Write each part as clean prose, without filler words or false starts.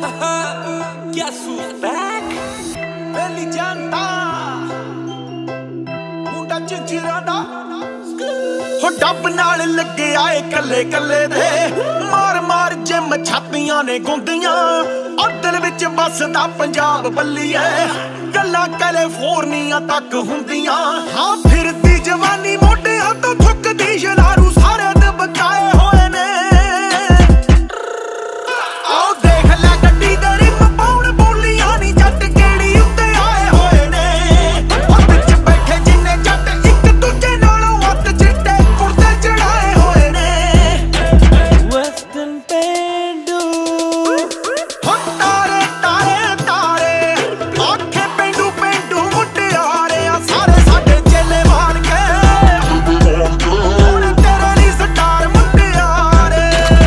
Guess who's back? Belly janta ਮੁੰਡਾ ਚਿੰਚਿਰਾ ਦਾ ਹੋ ਡੱਬ ਨਾਲ ਲੱਗੇ ਆਏ ਕੱਲੇ ਕੱਲੇ ਦੇ ਮਾਰ ਮਾਰ ਜਿਮ ਛਾਤੀਆਂ ਨੇ ਗੁੰਦੀਆਂ ਉਹ ਦਿਲ ਵਿੱਚ ਵੱਸਦਾ ਪੰਜਾਬ ਬੱਲੀਏ ਗੱਲਾਂ ਕੈਲੀਫੋਰਨੀਆ ਤੱਕ ਹੁੰਦੀਆਂ ਹਾਂ ਫਿਰਦੀ ਜਵਾਨੀ ਮੋਢਿਆਂ ਤੋਂ ਥੁੱਕਦੀ ਸ਼ਲਾਰੂ ਸਾਰੇ ਦਬਕਾਏ ਹੋਏ ਨੇ ਆਓ ਦੇਖ ਲੈ ਗੱਡੀ ਦੇ ਰਿਮ ਪਾਉਣ ਬੋਲੀਆਂ ਨੀ ਜੱਟ ਕਿਹੜੀ ਉੱਤੇ ਆਏ ਹੋਏ ਨੇ ਉਹ ਵਿੱਚ ਬੈਠੇ ਜਿੰਨੇ ਜੱਟ ਇੱਕ ਦੂਜੇ ਨਾਲੋਂ ਹੱਥ ਚਿੱਟੇ ਕੁੜਤੇ ਚੜਾਏ ਹੋਏ ਨੇ ਵੈਸਟਰਨ ਪੇਂਡੂ ਹੋ ਤਾਰੇ ਤਾਰੇ ਤਾਰੇ ਆਖੇ ਪੇਂਡੂ ਪੇਂਡੂ ਮੁਟਿਆਰੇ ਆ ਸਾਰੇ ਸਾਡੇ ਚੇਲੇ ਮਾਰ ਕੇ ਹੁਣ ਤੇਰੇ ਲਈ ਸਟਾਰ ਮੁਟਿਆਰੇ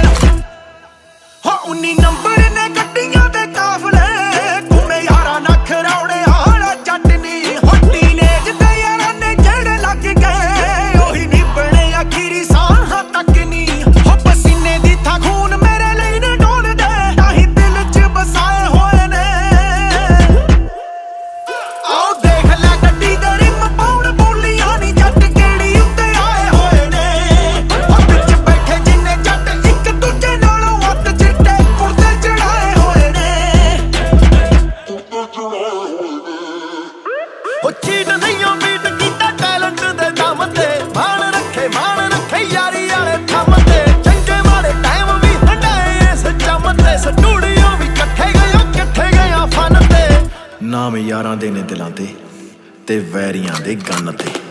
ਹੋ 19 ਨੰਬਰ ਨੇ ਗੱਡੀਆਂ ਦੇ ਕਾਫਲੇ ਘੁੰਮੇ ਯਾਰਾਂ ਨੱਖ ਰੌੜੇ ਹਾਲਾ ਚਟਨੀ ਹੱਟੀ ਨੇ ਜਿੱਤੇ ਯਾਰਾਂ ਨੇ ਜਿਹੜੇ ਲੱਗ ਗਏ ਉਹੀ ਨਹੀਂ ਬਣੇ ਅਖੀਰੀ ਸਾਹਾਂ ਤੱਕ ਨਹੀਂ ਹੋ ਪਸੀਨੇ ਦੀ ਥਾਂ ਖੂਨ ਮੇਰੇ ਲਈ ਨੇ ਡੋਲਦੇ ਤਾਂ ਹੀ ਦਿਲ 'ਚ ਵਸਾਏ ਹੋਏ ਨੇ ਆਓ ਦੇਖ ਲੈ ਗੱਡੀ ਦੇ ਰਿਮ ਪਾਉਣ ਬੋਲੀਆਂ ਨੀ ਜੱਟ ਕਿਹੜੀ ਉੱਤੇ ਆਏ ਹੋਏ ਨੇ ਉਹ ਵਿੱਚ ਬੈਠੇ ਜਿੰਨੇ ਜੱਟ ਇੱਕ ਦੂਜੇ ਨਾਲੋਂ ਹੱਥ ਚਿੱਟੇ ਕੁੜਤੇ ਚੜਾਏ ਹੋਏ ਨੇ ਉਹ ਚੀਟ ਨਹੀਂ ਮੀਟ ਕੀਤਾ ਟੈਲੈਂਟ ਦੇ ਦਮ ਤੇ ਮਾਣ ਰੱਖੇ ਯਾਰੀ ਵਾਲੇ ਥੰਮ ਤੇ ਚੰਗੇ ਮਾੜੇ ਟਾਈਮ ਵੀ ਹੰਡਾਏ ਇਸ ਜੰਮ ਤੇ ਸਟੂਡੀਓ ਵੀ ਇਕੱਠੇ ਗਏ ਫਨ ਤੇ ਨਾਮ ਯਾਰਾਂ ਦੇ ਨੇ ਦਿਲਾਂ ਤੇ ਵੈਰੀਆਂ ਦੇ ਗੰਨ ਤੇ